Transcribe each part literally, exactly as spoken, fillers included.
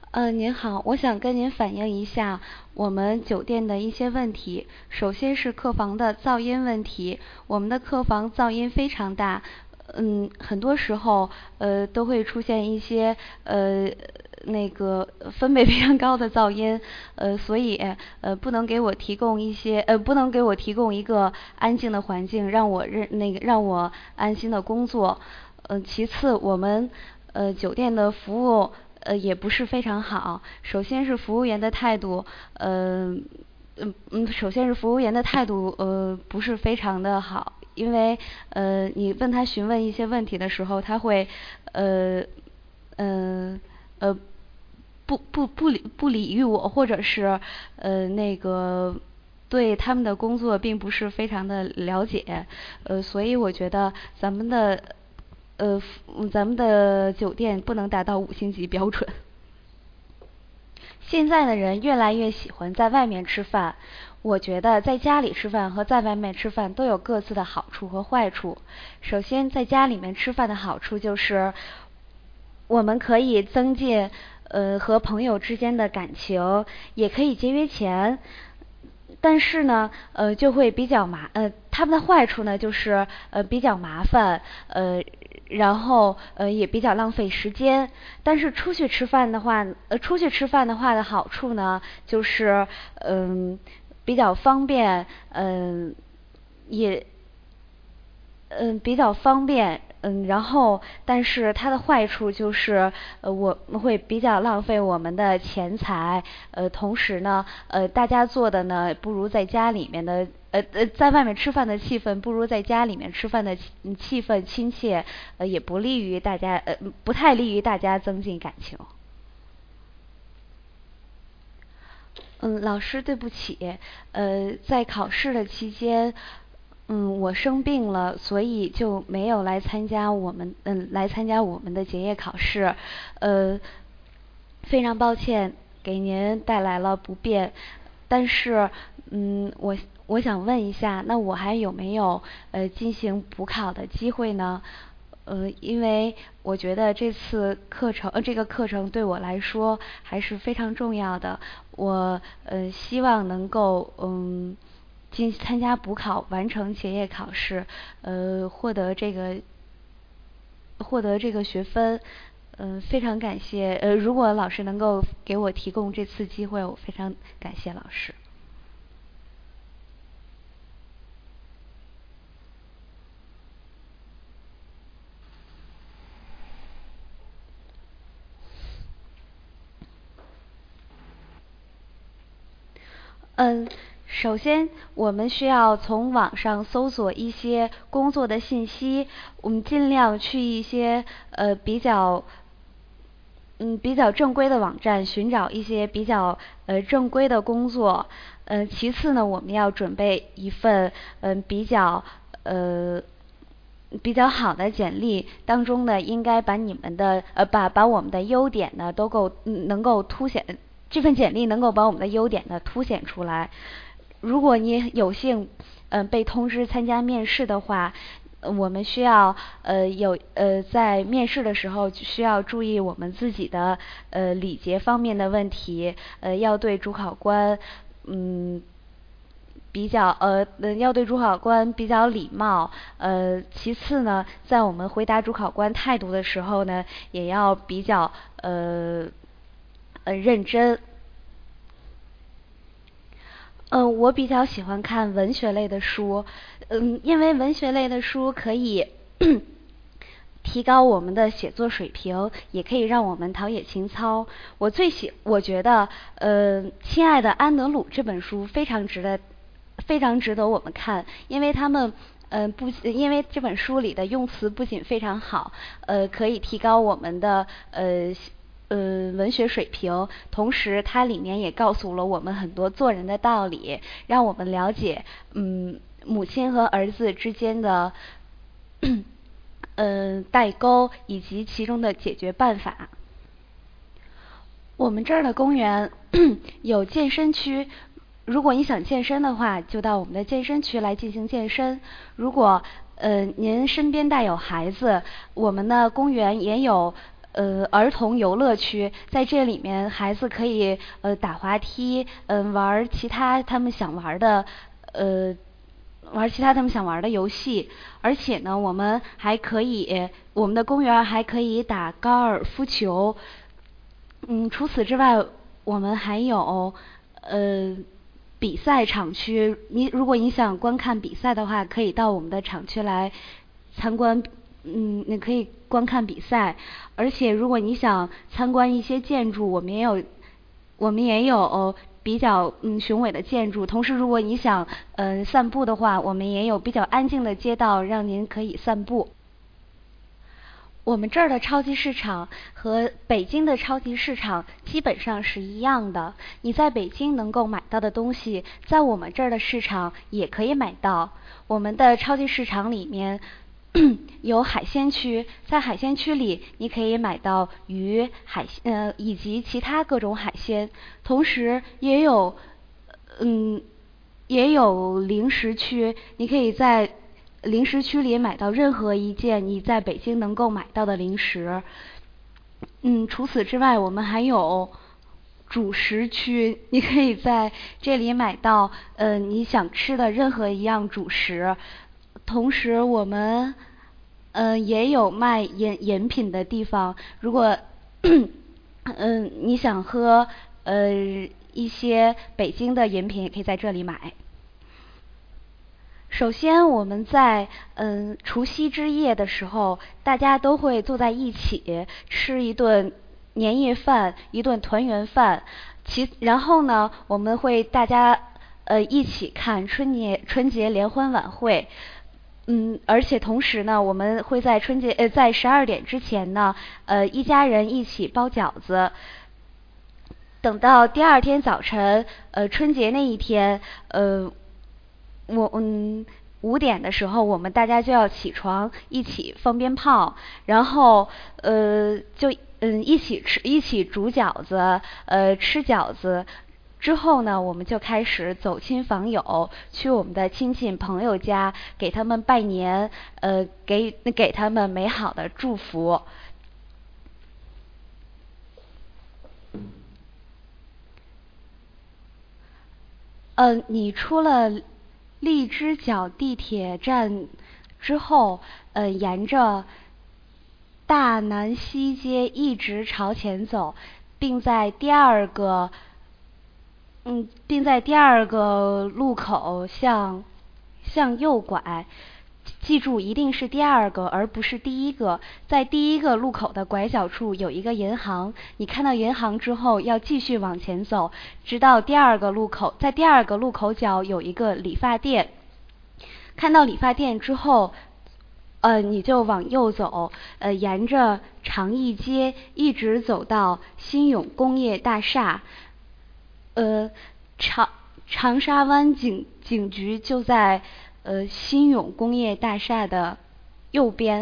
呃，您好，我想跟您反映一下我们酒店的一些问题。首先是客房的噪音问题，我们的客房噪音非常大，嗯，很多时候呃都会出现一些呃那个分贝非常高的噪音，呃，所以呃不能给我提供一些呃不能给我提供一个安静的环境，让我认那个让我安心的工作。呃，其次我们呃酒店的服务。呃，也不是非常好。首先是服务员的态度，呃，嗯嗯，首先是服务员的态度，呃，不是非常的好。因为呃，你问他询问一些问题的时候，他会，呃，呃，呃，不不不理不理喻我，或者是呃那个对他们的工作并不是非常的了解，呃，所以我觉得咱们的呃咱们的酒店不能达到五星级标准。现在的人越来越喜欢在外面吃饭，我觉得在家里吃饭和在外面吃饭都有各自的好处和坏处。首先，在家里面吃饭的好处就是，我们可以增进呃和朋友之间的感情，也可以节约钱。但是呢，呃，就会比较麻，呃，他们的坏处呢，就是呃比较麻烦，呃，然后呃也比较浪费时间。但是出去吃饭的话，呃，出去吃饭的话的好处呢，就是嗯、呃、比较方便，嗯、呃、也嗯、呃、比较方便。嗯，然后，但是它的坏处就是，呃，我们会比较浪费我们的钱财，呃，同时呢，呃，大家做的呢，不如在家里面的，呃呃，在外面吃饭的气氛不如在家里面吃饭的气气氛亲切，呃，也不利于大家，呃，不太利于大家增进感情。嗯，老师，对不起，呃，在考试的期间，嗯，我生病了，所以就没有来参加我们，嗯，来参加我们的结业考试，呃，非常抱歉给您带来了不便，但是，嗯，我我想问一下，那我还有没有呃进行补考的机会呢？呃，因为我觉得这次课程，呃，这个课程对我来说还是非常重要的。我呃希望能够嗯进参加补考，完成结业考试，呃，获得这个获得这个学分。嗯、呃，非常感谢。呃，如果老师能够给我提供这次机会，我非常感谢老师。嗯，首先我们需要从网上搜索一些工作的信息，我们尽量去一些呃比较嗯比较正规的网站寻找一些比较呃正规的工作。呃，其次呢，我们要准备一份嗯、呃、比较呃比较好的简历，当中呢应该把你们的呃把把我们的优点呢都够、嗯、能够凸显，这份简历能够把我们的优点呢凸显出来。如果你有幸嗯、呃、被通知参加面试的话，呃我们需要呃有呃在面试的时候需要注意我们自己的呃礼节方面的问题，呃要对主考官嗯比较呃要对主考官比较礼貌。呃其次呢，在我们回答主考官态度的时候呢，也要比较呃呃认真。嗯，我比较喜欢看文学类的书，嗯，因为文学类的书可以提高我们的写作水平，也可以让我们陶冶情操。我最喜，我觉得，呃，《亲爱的安德鲁》这本书非常值得，非常值得我们看，因为他们。嗯、呃，不，因为这本书里的用词不仅非常好，呃，可以提高我们的呃呃文学水平，同时它里面也告诉了我们很多做人的道理，让我们了解嗯母亲和儿子之间的嗯、呃代沟以及其中的解决办法。我们这儿的公园有健身区，如果你想健身的话，就到我们的健身区来进行健身。如果呃您身边带有孩子，我们的公园也有呃儿童游乐区，在这里面孩子可以呃打滑梯，嗯、呃、玩其他他们想玩的呃玩其他他们想玩的游戏，而且呢，我们还可以我们的公园还可以打高尔夫球。嗯，除此之外，我们还有呃比赛场区。你如果你想观看比赛的话，可以到我们的场区来参观。嗯，你可以观看比赛。而且如果你想参观一些建筑，我们也有我们也有比较嗯雄伟的建筑。同时，如果你想呃散步的话，我们也有比较安静的街道，让您可以散步。我们这儿的超级市场和北京的超级市场基本上是一样的。你在北京能够买到的东西，在我们这儿的市场也可以买到。我们的超级市场里面有海鲜区，在海鲜区里你可以买到鱼、海呃以及其他各种海鲜，同时也有嗯也有零食区，你可以在零食区里买到任何一件你在北京能够买到的零食。嗯，除此之外，我们还有主食区，你可以在这里买到呃你想吃的任何一样主食。同时，我们嗯、呃、也有卖饮饮品的地方。如果嗯、呃、你想喝呃一些北京的饮品，也可以在这里买。首先，我们在嗯除夕之夜的时候，大家都会坐在一起吃一顿年夜饭，一顿团圆饭。其然后呢，我们会大家呃一起看春节春节联欢晚会。嗯，而且同时呢，我们会在春节呃在十二点之前呢，呃一家人一起包饺子。等到第二天早晨，呃春节那一天，呃我嗯五点的时候，我们大家就要起床，一起放鞭炮，然后呃就嗯一起吃，一起煮饺子，呃吃饺子。之后呢，我们就开始走亲访友，去我们的亲戚朋友家，给他们拜年，呃给给他们美好的祝福。呃，你出了荔枝角地铁站之后，呃，沿着大南西街一直朝前走，并在第二个，嗯，并在第二个路口向向右拐。记住，一定是第二个，而不是第一个。在第一个路口的拐角处有一个银行，你看到银行之后，要继续往前走，直到第二个路口，在第二个路口角有一个理发店。看到理发店之后，呃，你就往右走，呃，沿着长义街一直走到新永工业大厦。呃，长长沙湾警警局就在呃新永工业大厦的右边。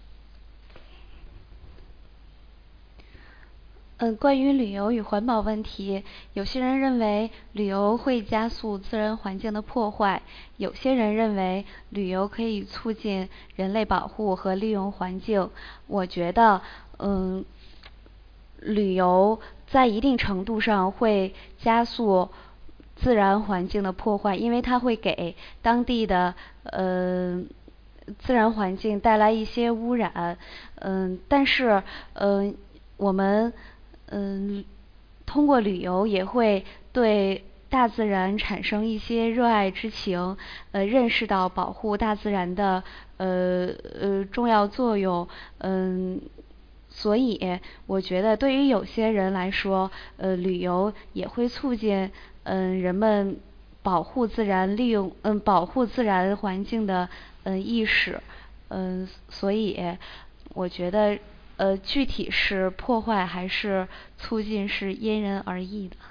嗯，关于旅游与环保问题，有些人认为旅游会加速自然环境的破坏，有些人认为旅游可以促进人类保护和利用环境。我觉得，嗯，旅游在一定程度上会加速自然环境的破坏，因为它会给当地的呃自然环境带来一些污染。嗯，但是嗯我们嗯通过旅游也会对大自然产生一些热爱之情，呃，认识到保护大自然的呃呃重要作用。嗯，所以我觉得对于有些人来说，呃，旅游也会促进嗯、呃、人们保护自然利用嗯保护自然环境的嗯、呃、意识。嗯，所以我觉得呃具体是破坏还是促进是因人而异的。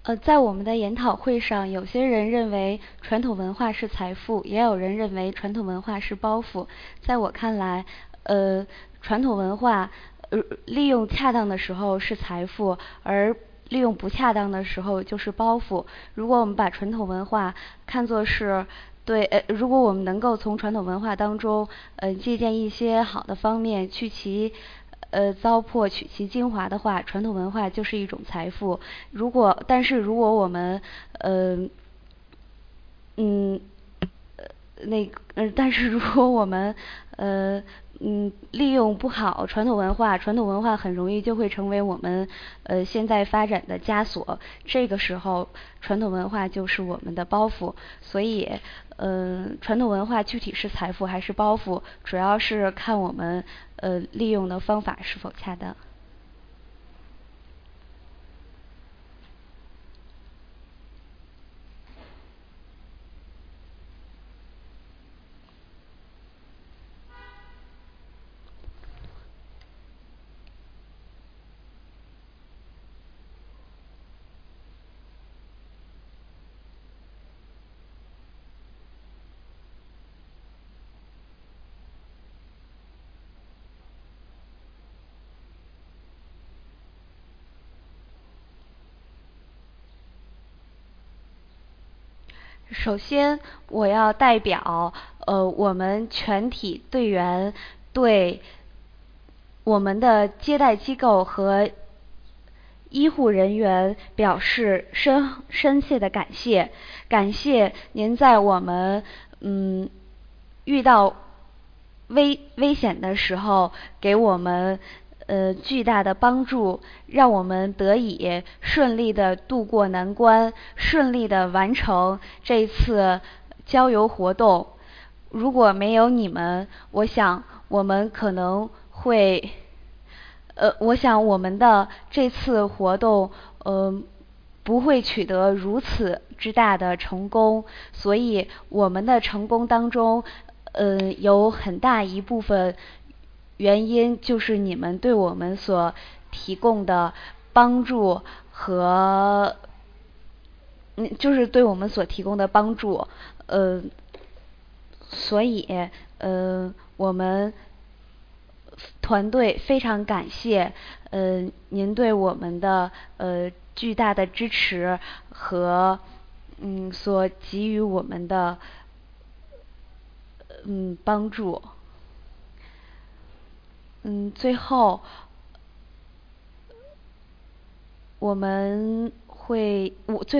呃，在我们的研讨会上，有些人认为传统文化是财富，也有人认为传统文化是包袱。在我看来，呃，传统文化，呃，利用恰当的时候是财富，而利用不恰当的时候就是包袱。如果我们把传统文化看作是对，呃，如果我们能够从传统文化当中，呃，借鉴一些好的方面，去其呃，糟粕取其精华的话，传统文化就是一种财富。如果，但是如果我们，呃，嗯，呃，那个，呃，但是如果我们，呃，嗯，利用不好传统文化，传统文化很容易就会成为我们，呃，现在发展的枷锁。这个时候，传统文化就是我们的包袱。所以，呃，传统文化具体是财富还是包袱，主要是看我们，呃，利用的方法是否恰当。首先，我要代表呃我们全体队员对我们的接待机构和医护人员表示深深切的感谢，感谢您在我们嗯遇到危危险的时候给我们呃巨大的帮助，让我们得以顺利的度过难关，顺利的完成这次郊游活动。如果没有你们，我想我们可能会，呃，我想我们的这次活动，呃，不会取得如此之大的成功。所以我们的成功当中，呃，有很大一部分原因就是你们对我们所提供的帮助和，嗯，就是对我们所提供的帮助，呃，所以，呃，我们团队非常感谢，呃，您对我们的呃巨大的支持和嗯所给予我们的嗯帮助。嗯，最后我们会我最